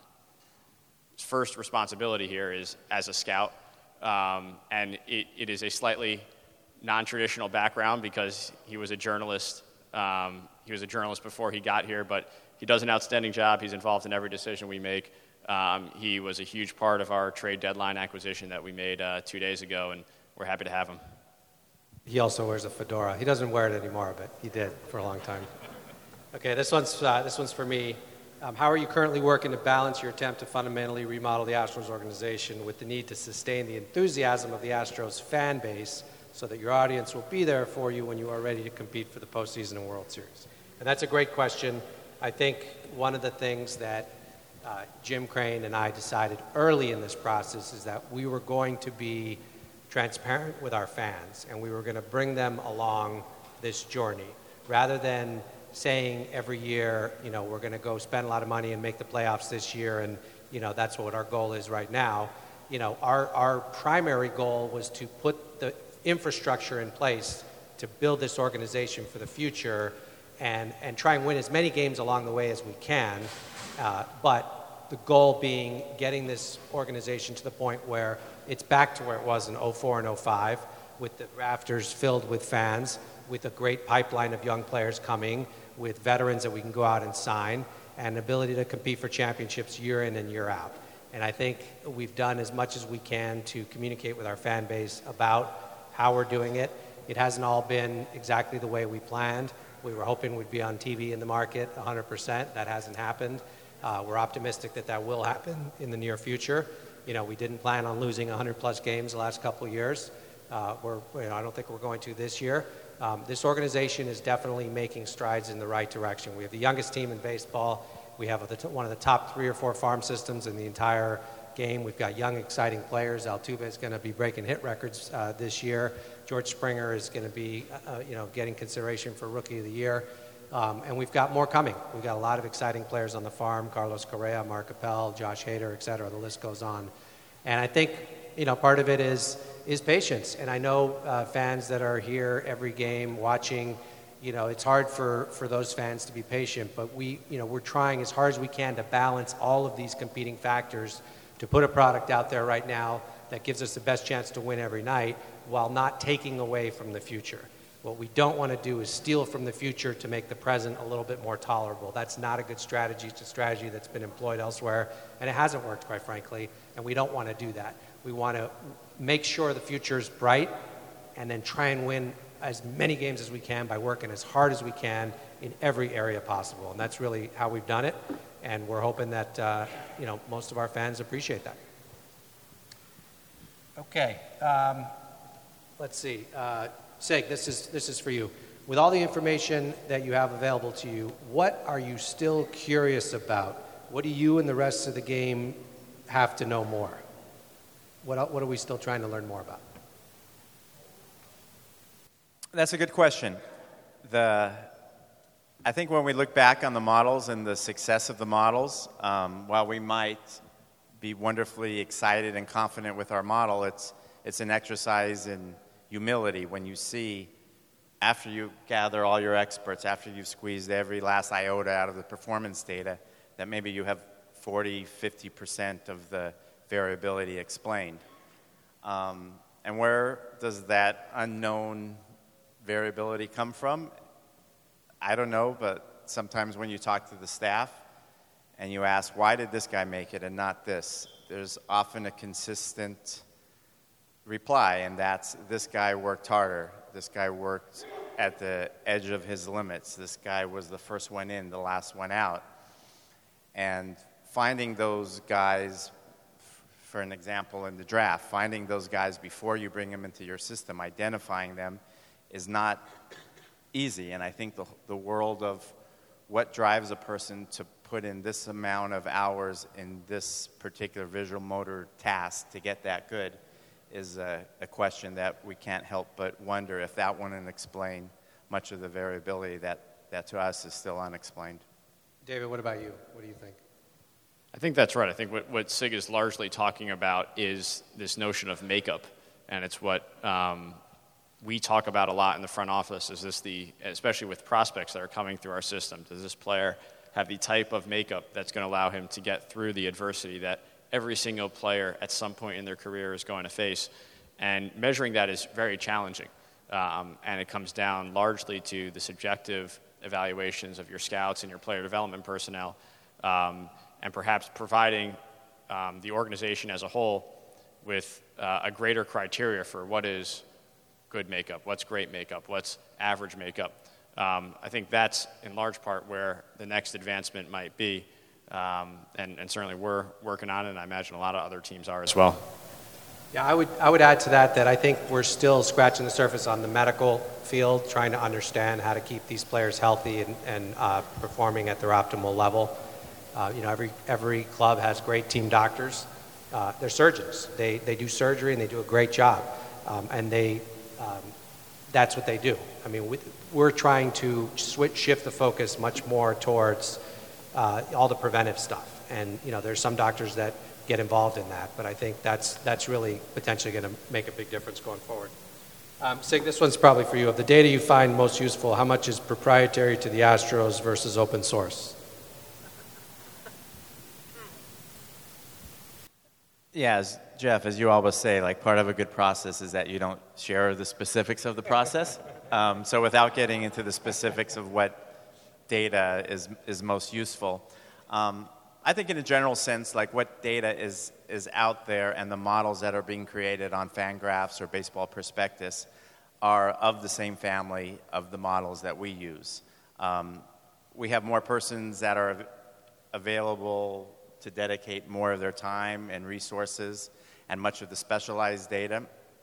his first responsibility here is as a scout. Um, and it, it is a slightly non-traditional background because he was a journalist. Um, he was a journalist before he got here, but he does an outstanding job. He's involved in every decision we make. Um, he was a huge part of our trade deadline acquisition that we made uh, two days ago, and we're happy to have him. He also wears a fedora. He doesn't wear it anymore, but he did for a long time. Okay, this one's uh, this one's for me. Um, how are you currently working to balance your attempt to fundamentally remodel the Astros organization with the need to sustain the enthusiasm of the Astros fan base so that your audience will be there for you when you are ready to compete for the postseason and World Series? And that's a great question. I think one of the things that uh, Jim Crane and I decided early in this process is that we were going to be transparent with our fans, and we were going to bring them along this journey rather than saying every year, you know, we're going to go spend a lot of money and make the playoffs this year, and, you know, that's what our goal is right now. You know, our, our primary goal was to put the infrastructure in place to build this organization for the future and, and try and win as many games along the way as we can. Uh, but the goal being getting this organization to the point where it's back to where it was in oh four and oh five, with the rafters filled with fans, with a great pipeline of young players coming, with veterans that we can go out and sign, and an ability to compete for championships year in and year out. And I think we've done as much as we can to communicate with our fan base about how we're doing it. It hasn't all been exactly the way we planned. We were hoping we'd be on T V in the market one hundred percent. That hasn't happened. Uh, we're optimistic that that will happen in the near future. You know, we didn't plan on losing one hundred plus games the last couple of years. Uh, we're, you know, I don't think we're going to this year. Um, this organization is definitely making strides in the right direction. We have the youngest team in baseball. We have the t- one of the top three or four farm systems in the entire game. We've got young, exciting players. Altuve is going to be breaking hit records uh, this year. George Springer is going to be, uh, you know, getting consideration for Rookie of the Year. Um, and we've got more coming. We've got a lot of exciting players on the farm: Carlos Correa, Mark Appel, Josh Hader, et cetera. The list goes on. And I think, you know, part of it is is patience. And I know uh, fans that are here every game watching, you know, it's hard for, for those fans to be patient, but we, you know, we're trying as hard as we can to balance all of these competing factors to put a product out there right now that gives us the best chance to win every night while not taking away from the future. What we don't want to do is steal from the future to make the present a little bit more tolerable. That's not a good strategy. It's a strategy that's been employed elsewhere, and it hasn't worked, quite frankly, and we don't want to do that. We want to make sure the future is bright and then try and win as many games as we can by working as hard as we can in every area possible. And that's really how we've done it, and we're hoping that uh, you know, most of our fans appreciate that. Okay, um, let's see. Uh, Sig, this is, this is for you. With all the information that you have available to you, what are you still curious about? What do you and the rest of the game have to know more? What, what are we still trying to learn more about? That's a good question. The, I think when we look back on the models and the success of the models, um, while we might be wonderfully excited and confident with our model, it's, it's an exercise in humility when you see, after you gather all your experts, after you've squeezed every last iota out of the performance data, that maybe you have forty, fifty percent of the variability explained. Um, and where does that unknown variability come from? I don't know, but sometimes when you talk to the staff and you ask, why did this guy make it and not this? There's often a consistent reply, and that's, this guy worked harder. This guy worked at the edge of his limits. This guy was the first one in, the last one out. And finding those guys, for an example, in the draft, finding those guys before you bring them into your system, identifying them, is not easy. And I think the, the world of what drives a person to put in this amount of hours in this particular visual motor task to get that good is a, a question that we can't help but wonder if that wouldn't explain much of the variability that, that to us is still unexplained. David, what about you? What do you think? I think that's right. I think what, what Sig is largely talking about is this notion of makeup, and it's what um, we talk about a lot in the front office. Is this the, especially with prospects that are coming through our system, does this player have the type of makeup that's going to allow him to get through the adversity that every single player at some point in their career is going to face? And measuring that is very challenging. Um, and it comes down largely to the subjective evaluations of your scouts and your player development personnel, um, and perhaps providing um, the organization as a whole with uh, a greater criteria for what is good makeup, what's great makeup, what's average makeup. Um, I think that's in large part where the next advancement might be. Um, and, and certainly we're working on it, and I imagine a lot of other teams are as well. Yeah, I would I would add to that that I think we're still scratching the surface on the medical field, trying to understand how to keep these players healthy and, and uh, performing at their optimal level. Uh, you know, every every club has great team doctors. Uh, they're surgeons. They they do surgery and they do a great job, um, and they um, that's what they do. I mean, we, we're trying to switch shift the focus much more towards Uh, all the preventive stuff. And, you know, there's some doctors that get involved in that, but I think that's that's really potentially going to make a big difference going forward. Um, Sig, this one's probably for you. Of the data you find most useful, how much is proprietary to the Astros versus open source? Yeah, as Jeff, as you always say, like part of a good process is that you don't share the specifics of the process. Um, so without getting into the specifics of what data is is most useful, um, I think in a general sense, like what data is is out there and the models that are being created on Fangraphs or Baseball Prospectus are of the same family of the models that we use. Um, we have more persons that are available to dedicate more of their time and resources and much of the specialized data.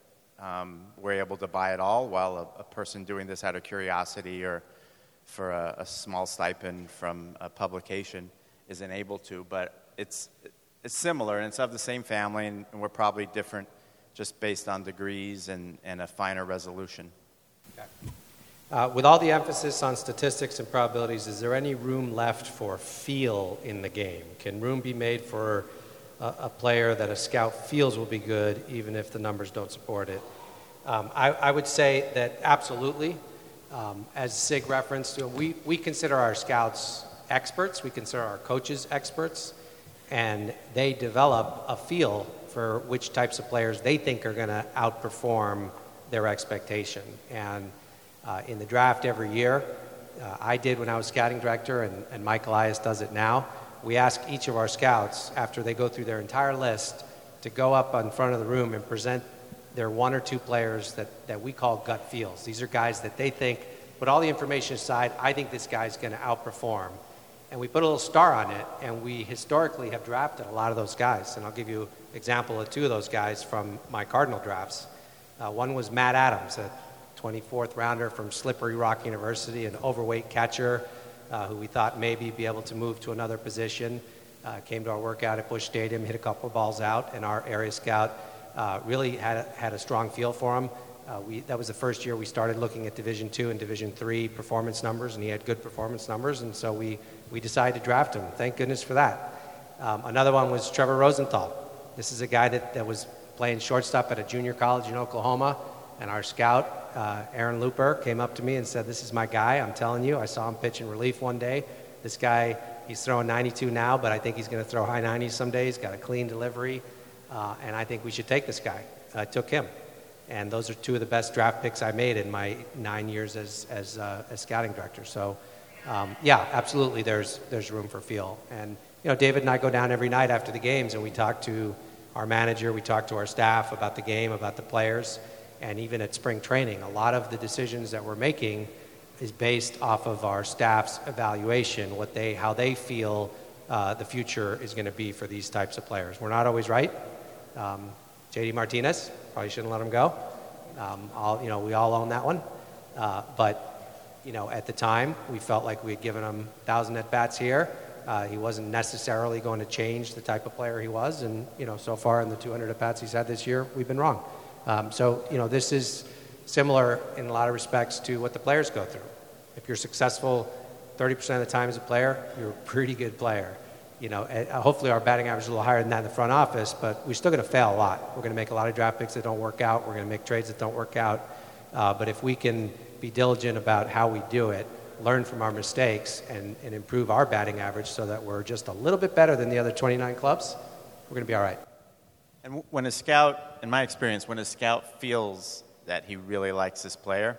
Um, we're able to buy it all, while a, a person doing this out of curiosity or for a, a small stipend from a publication isn't able to. But it's, it's similar, and it's of the same family, and, and we're probably different just based on degrees and, and a finer resolution. Okay. Uh, with all the emphasis on statistics and probabilities, is there any room left for feel in the game? Can room be made for a, a player that a scout feels will be good, even if the numbers don't support it? Um, I, I would say that absolutely. Um, as Sig referenced, you know, we, we consider our scouts experts, we consider our coaches experts, and they develop a feel for which types of players they think are going to outperform their expectation. And uh, in the draft every year, uh, I did when I was scouting director, and, and Mike Elias does it now. We ask each of our scouts, after they go through their entire list, to go up in front of the room and present their one or two players that, that we call gut feels. These are guys that they think, put all the information aside, I think this guy's going to outperform. And we put a little star on it, and we historically have drafted a lot of those guys. And I'll give you an example of two of those guys from my Cardinal drafts. Uh, one was Matt Adams, a twenty-fourth rounder from Slippery Rock University, an overweight catcher uh, who we thought maybe be able to move to another position. Uh, came to our workout at Busch Stadium, hit a couple of balls out, and our area scout uh, really had a, had a strong feel for him. Uh, we, that was the first year we started looking at Division two and Division three performance numbers, and he had good performance numbers, and so we, we decided to draft him. Thank goodness for that. Um, another one was Trevor Rosenthal. This is a guy that, that was playing shortstop at a junior college in Oklahoma, and our scout, uh, Aaron Looper, came up to me and said, this is my guy, I'm telling you. I saw him pitch in relief one day. This guy, he's throwing ninety-two now, but I think he's going to throw high nineties someday. He's got a clean delivery, uh, and I think we should take this guy. I took him. And those are two of the best draft picks I made in my nine years as as, uh, as scouting director. So, um, yeah, absolutely, there's there's room for feel. And you know, David and I go down every night after the games, and we talk to our manager, we talk to our staff about the game, about the players, and even at spring training, a lot of the decisions that we're making is based off of our staff's evaluation, what they how they feel uh, the future is going to be for these types of players. We're not always right. Um, J D Martinez, probably shouldn't let him go. Um, all, you know, we all own that one. Uh, but, you know, at the time, we felt like we had given him one thousand at-bats here. Uh, he wasn't necessarily going to change the type of player he was. And, you know, so far in the two hundred at-bats he's had this year, we've been wrong. Um, so, you know, this is similar in a lot of respects to what the players go through. If you're successful thirty percent of the time as a player, you're a pretty good player. You know, uh, hopefully our batting average is a little higher than that in the front office, but we're still going to fail a lot. We're going to make a lot of draft picks that don't work out. We're going to make trades that don't work out. Uh, but if we can be diligent about how we do it, learn from our mistakes, and, and improve our batting average so that we're just a little bit better than the other twenty-nine clubs, we're going to be all right. And when a scout, in my experience, when a scout feels that he really likes this player,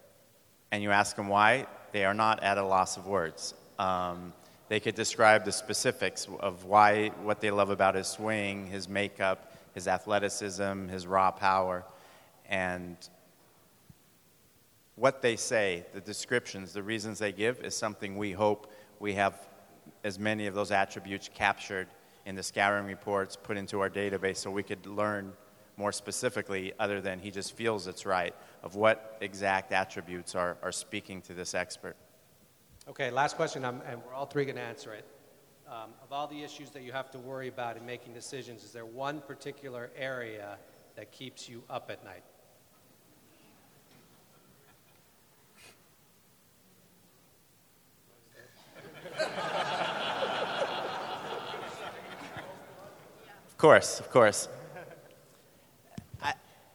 and you ask him why, they are not at a loss of words. Um, They could describe the specifics of why, what they love about his swing, his makeup, his athleticism, his raw power. And what they say, the descriptions, the reasons they give, is something we hope we have as many of those attributes captured in the scouting reports, put into our database so we could learn more specifically, other than he just feels it's right, of what exact attributes are, are speaking to this expert. Okay, last question, I'm, and we're all three going to answer it. Um, of all the issues that you have to worry about in making decisions, is there one particular area that keeps you up at night? Of course, of course. I,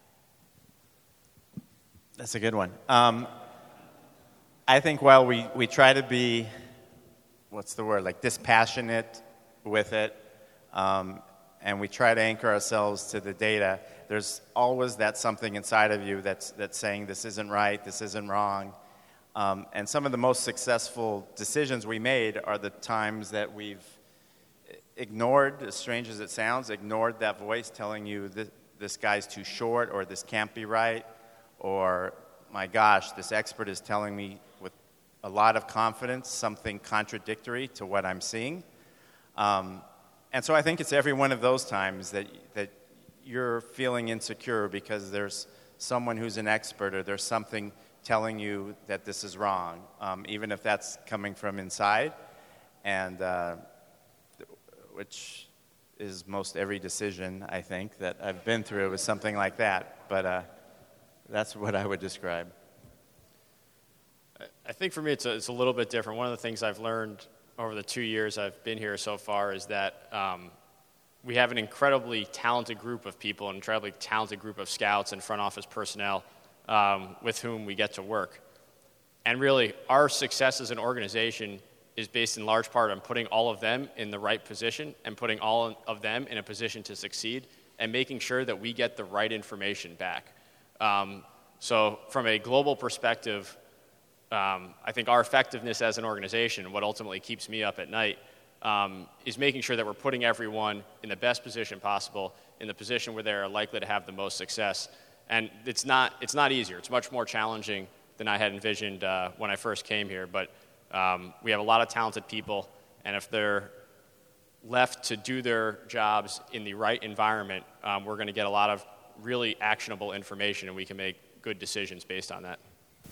that's a good one. Um, I think while we, we try to be, what's the word, like dispassionate with it, um, and we try to anchor ourselves to the data, there's always that something inside of you that's, that's saying this isn't right, this isn't wrong. Um, and some of the most successful decisions we made are the times that we've ignored, as strange as it sounds, ignored that voice telling you that this guy's too short, or this can't be right, or my gosh, this expert is telling me with a lot of confidence something contradictory to what I'm seeing. Um, and so I think it's every one of those times that, that you're feeling insecure because there's someone who's an expert, or there's something telling you that this is wrong, um, even if that's coming from inside, and uh, which is most every decision, I think, that I've been through is something like that. But uh, that's what I would describe. I think for me it's a, it's a little bit different. One of the things I've learned over the two years I've been here so far is that um, we have an incredibly talented group of people, an incredibly talented group of scouts and front office personnel um, with whom we get to work. And really, our success as an organization is based in large part on putting all of them in the right position and putting all of them in a position to succeed and making sure that we get the right information back. Um, so from a global perspective, um, I think our effectiveness as an organization, what ultimately keeps me up at night, um, is making sure that we're putting everyone in the best position possible, in the position where they're likely to have the most success. And it's not, it's not easier. It's much more challenging than I had envisioned uh, when I first came here. But um, we have a lot of talented people, and if they're left to do their jobs in the right environment, um, we're going to get a lot of really actionable information, and we can make good decisions based on that.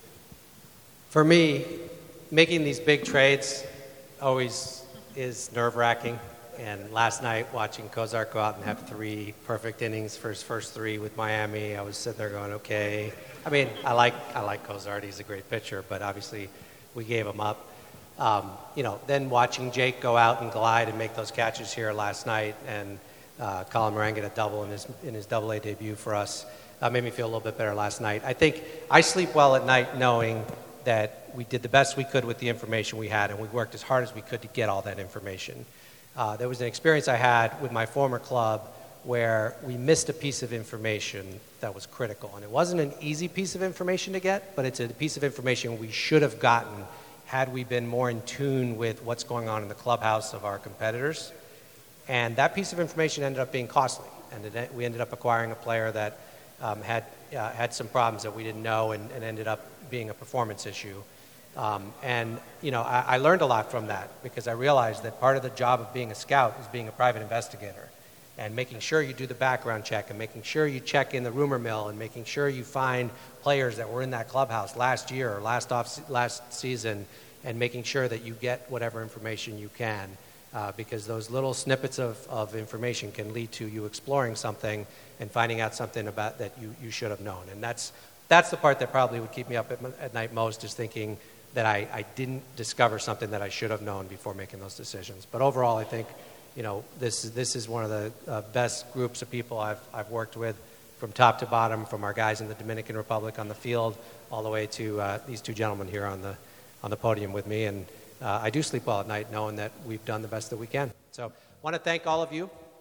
For me, making these big trades always is nerve-wracking. And last night, watching Cozart go out and have three perfect innings for his first three with Miami, I was sitting there going, okay. I mean, I like I like Cozart. He's a great pitcher, but obviously we gave him up. Um, you know, then watching Jake go out and glide and make those catches here last night, and uh, Colin Moran get a double in his in his Double A debut for us, uh, made me feel a little bit better last night. I think I sleep well at night knowing that we did the best we could with the information we had, and we worked as hard as we could to get all that information. Uh, there was an experience I had with my former club where we missed a piece of information that was critical. And it wasn't an easy piece of information to get, but it's a piece of information we should have gotten had we been more in tune with what's going on in the clubhouse of our competitors. And that piece of information ended up being costly. And it, we ended up acquiring a player that um, had, uh, had some problems that we didn't know, and, and ended up being a performance issue. Um, and, you know, I, I learned a lot from that, because I realized that part of the job of being a scout is being a private investigator and making sure you do the background check and making sure you check in the rumor mill and making sure you find players that were in that clubhouse last year or last off last season, and making sure that you get whatever information you can, uh, because those little snippets of, of information can lead to you exploring something and finding out something about that you, you should have known. And that's, that's the part that probably would keep me up at, at night most, is thinking that I, I didn't discover something that I should have known before making those decisions. But overall, I think, you know, this, this is one of the uh, best groups of people I've, I've worked with, from top to bottom, from our guys in the Dominican Republic on the field all the way to uh, these two gentlemen here on the, on the podium with me. And uh, I do sleep well at night knowing that we've done the best that we can. So I want to thank all of you